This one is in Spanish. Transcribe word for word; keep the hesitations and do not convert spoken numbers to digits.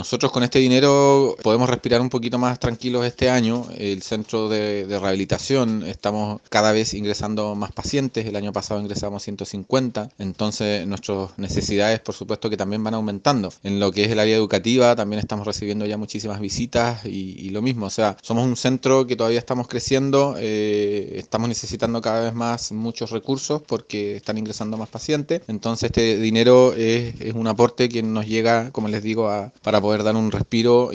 nosotros con este dinero podemos respirar un poquito más tranquilos este año. El centro de, de rehabilitación, estamos cada vez ingresando más pacientes. El año pasado ingresamos ciento cincuenta, entonces nuestras necesidades por supuesto que también van aumentando. En lo que es el área educativa también estamos recibiendo ya muchísimas visitas y, y lo mismo, o sea, somos un centro que todavía estamos creciendo, eh, estamos necesitando cada vez más muchos recursos porque están ingresando más pacientes, entonces este dinero es, es un aporte que nos llega, como les digo, a, para poder dar un respiro